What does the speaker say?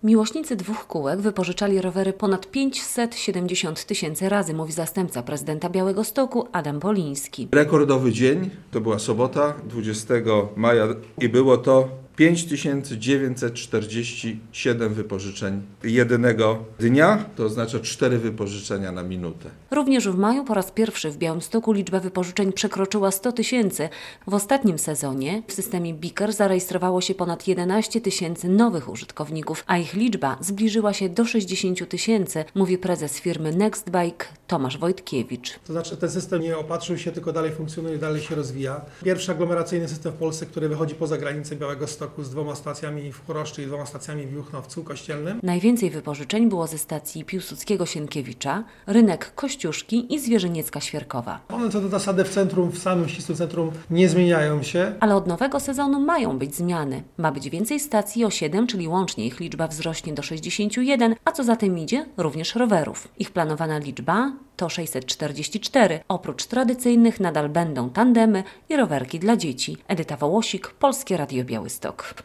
Miłośnicy dwóch kółek wypożyczali rowery ponad 570 000 razy, mówi zastępca prezydenta Białegostoku Adam Poliński. Rekordowy dzień, to była sobota, 20 maja i było to 5947 wypożyczeń jednego dnia, to oznacza 4 wypożyczenia na minutę. Również w maju po raz pierwszy w Białymstoku liczba wypożyczeń przekroczyła 100 000. W ostatnim sezonie w systemie BIKR zarejestrowało się ponad 11 000 nowych użytkowników, a ich liczba zbliżyła się do 60 000, mówi prezes firmy Nextbike Tomasz Wojtkiewicz. To znaczy ten system nie opatrzył się, tylko dalej funkcjonuje, dalej się rozwija. Pierwszy aglomeracyjny system w Polsce, który wychodzi poza granicę Białegostoku z 2 stacjami w Choroszczy i 2 stacjami w Juchnowcu Kościelnym. Najwięcej wypożyczeń było ze stacji Piłsudskiego-Sienkiewicza, Rynek Kościuszki i Zwierzyniecka-Świerkowa. One co do zasady w centrum, w samym ścisłym centrum nie zmieniają się. Ale od nowego sezonu mają być zmiany. Ma być więcej stacji o 7, czyli łącznie ich liczba wzrośnie do 61, a co za tym idzie, również rowerów. Ich planowana liczba to 644. Oprócz tradycyjnych nadal będą tandemy i rowerki dla dzieci. Edyta Wołosik, Polskie Radio Białystok.